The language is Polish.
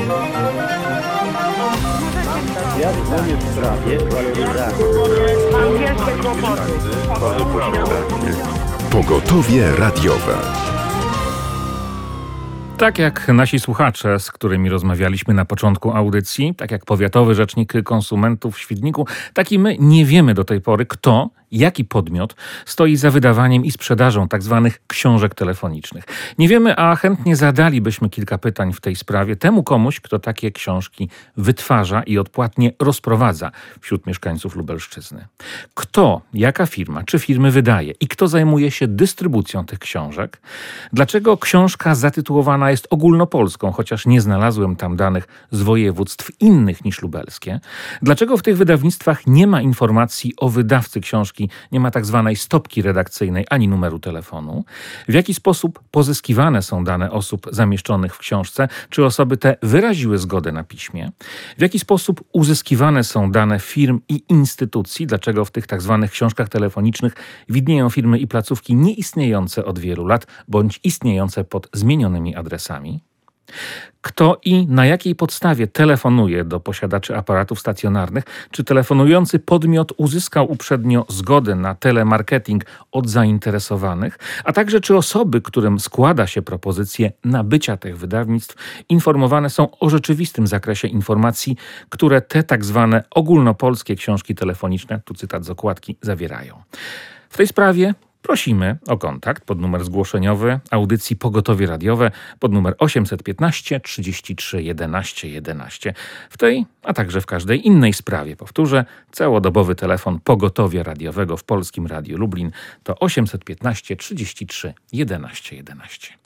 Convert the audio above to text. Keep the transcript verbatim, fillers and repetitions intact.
Ja dzwonię w sprawie waloryzacji. Pogotowie radiowe. Tak jak nasi słuchacze, z którymi rozmawialiśmy na początku audycji, tak jak powiatowy rzecznik konsumentów w Świdniku, tak i my nie wiemy do tej pory, kto, jaki podmiot stoi za wydawaniem i sprzedażą tzw. książek telefonicznych. Nie wiemy, a chętnie zadalibyśmy kilka pytań w tej sprawie temu komuś, kto takie książki wytwarza i odpłatnie rozprowadza wśród mieszkańców Lubelszczyzny. Kto, jaka firma, czy firmy wydaje i kto zajmuje się dystrybucją tych książek? Dlaczego książka zatytułowana jest ogólnopolską, chociaż nie znalazłem tam danych z województw innych niż lubelskie? Dlaczego w tych wydawnictwach nie ma informacji o wydawcy książki, nie ma tak zwanej stopki redakcyjnej ani numeru telefonu? W jaki sposób pozyskiwane są dane osób zamieszczonych w książce? Czy osoby te wyraziły zgodę na piśmie? W jaki sposób uzyskiwane są dane firm i instytucji? Dlaczego w tych tak zwanych książkach telefonicznych widnieją firmy i placówki nieistniejące od wielu lat, bądź istniejące pod zmienionymi adresami? Kto i na jakiej podstawie telefonuje do posiadaczy aparatów stacjonarnych? Czy telefonujący podmiot uzyskał uprzednio zgodę na telemarketing od zainteresowanych? A także czy osoby, którym składa się propozycje nabycia tych wydawnictw, informowane są o rzeczywistym zakresie informacji, które te tak zwane ogólnopolskie książki telefoniczne, tu cytat z okładki, zawierają? W tej sprawie prosimy o kontakt pod numer zgłoszeniowy audycji Pogotowie Radiowe pod numer osiemset piętnaście trzydzieści trzy jedenaście jedenaście. W tej, a także w każdej innej sprawie, powtórzę, całodobowy telefon Pogotowia Radiowego w Polskim Radiu Lublin to osiemset piętnaście trzydzieści trzy jedenaście jedenaście.